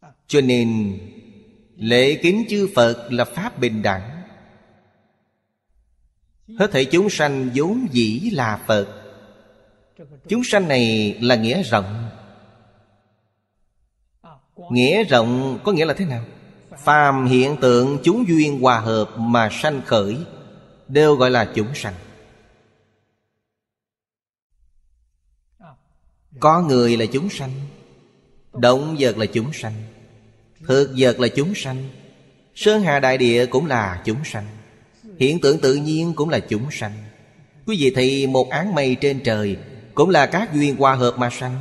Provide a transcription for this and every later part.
Cho nên lễ kính chư Phật là pháp bình đẳng. Hết thảy chúng sanh vốn dĩ là Phật. Chúng sanh này là nghĩa rộng. Nghĩa rộng có nghĩa là thế nào? Phàm hiện tượng chúng duyên hòa hợp mà sanh khởi đều gọi là chúng sanh. Có người là chúng sanh, động vật là chúng sanh, thực vật là chúng sanh, sơn hà đại địa cũng là chúng sanh, hiện tượng tự nhiên cũng là chúng sanh. Quý vị thấy một áng mây trên trời cũng là các duyên hòa hợp mà sanh.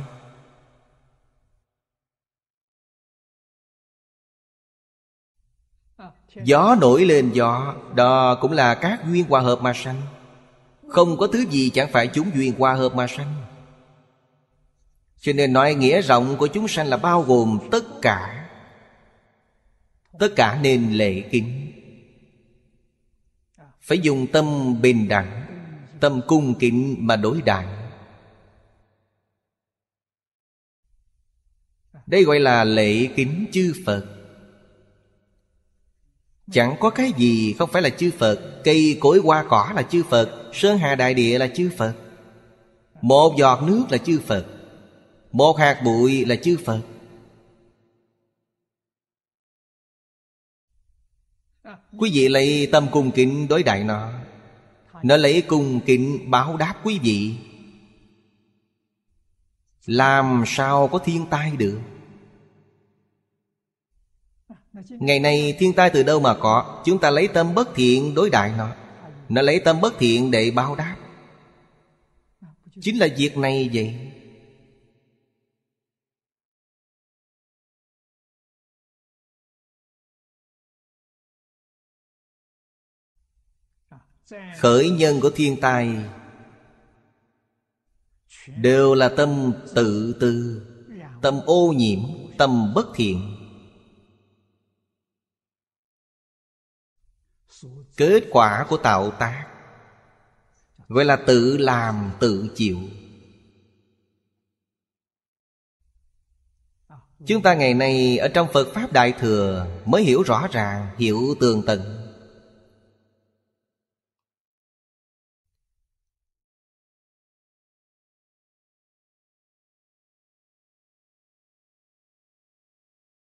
Gió nổi lên gió, đó cũng là các duyên hòa hợp mà sanh. Không có thứ gì chẳng phải chúng duyên hòa hợp mà sanh. Cho nên nói nghĩa rộng của chúng sanh là bao gồm tất cả. Tất cả nên lễ kính. Phải dùng tâm bình đẳng, tâm cung kính mà đối đãi. Đây gọi là lễ kính chư Phật. Chẳng có cái gì không phải là chư Phật. Cây cối hoa cỏ là chư Phật, sơn hà đại địa là chư Phật, một giọt nước là chư Phật, một hạt bụi là chư Phật. Quý vị lấy tâm cung kính đối đãi nó lấy cung kính báo đáp quý vị. Làm sao có thiên tai được? Ngày nay thiên tai từ đâu mà có? Chúng ta lấy tâm bất thiện đối đãi nó lấy tâm bất thiện để báo đáp. Chính là việc này vậy. Khởi nhân của thiên tai đều là tâm tự tư, tâm ô nhiễm, tâm bất thiện. Kết quả của tạo tác gọi là tự làm tự chịu. Chúng ta ngày nay ở trong Phật Pháp Đại Thừa mới hiểu rõ ràng, hiểu tường tận.